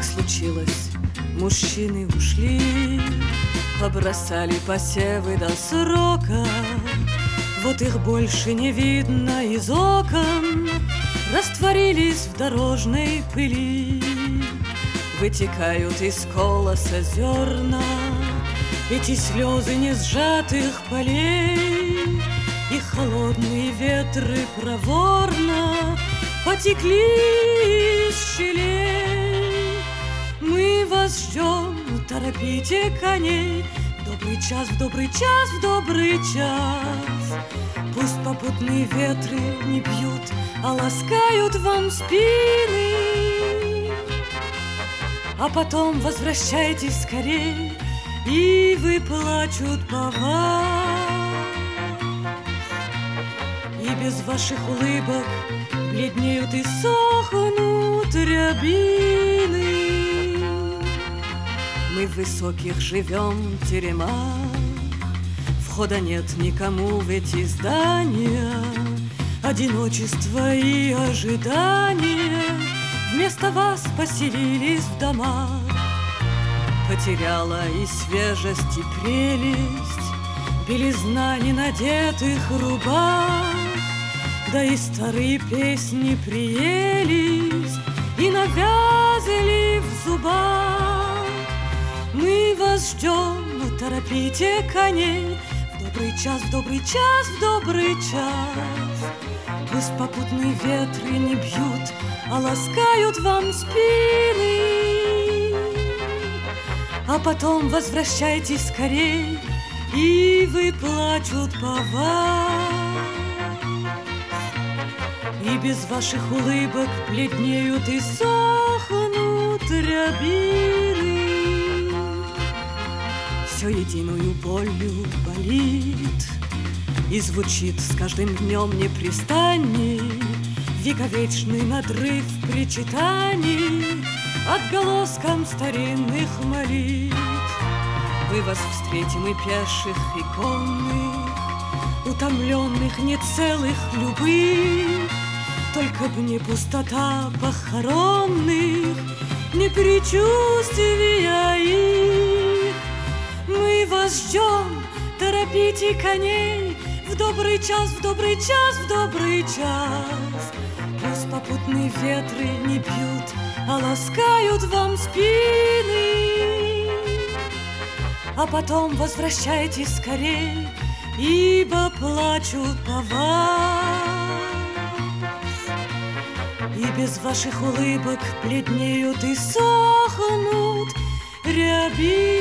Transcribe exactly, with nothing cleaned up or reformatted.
случилось, мужчины ушли, побросали посевы до срока. Вот их больше не видно из окон, растворились в дорожной пыли. Вытекают из колоса зерна эти слезы несжатых полей, и холодные ветры проворно потекли из щелей. Мы вас ждем, торопите коней, в добрый час, в добрый час, в добрый час. Пусть попутные ветры не бьют, а ласкают вам спины. А потом возвращайтесь скорей, и выплачут по вас. И без ваших улыбок бледнеют и сохнут рябины. Мы в высоких живем теремах, входа нет никому в эти здания. Одиночество и ожидание вместо вас поселились в домах. Потеряла и свежесть, и прелесть белизна ненадетых рубах. Да и старые песни приелись и навязли в зубах. Мы вас ждем, но торопите коней, в добрый час, в добрый час, в добрый час. Пусть попутные ветры не бьют, а ласкают вам спины. А потом возвращайтесь скорей, и выплачут по вас. И без ваших улыбок бледнеют и сохнут рябины. Все единую болью болит и звучит с каждым днем непрестанней вековечный надрыв причитаний отголоском старинных молитв. Мы вас встретим и пеших, и конных, утомленных, не целых, любых. Только б не пустота похоронных, не предчувствия их. Мы вас ждем, торопите коней, в добрый час, в добрый час, в добрый час. Пусть попутные ветры не бьют, а ласкают вам спины. А потом возвращайтесь скорей, ибо плачут по вас. И без ваших улыбок бледнеют и сохнут рябины.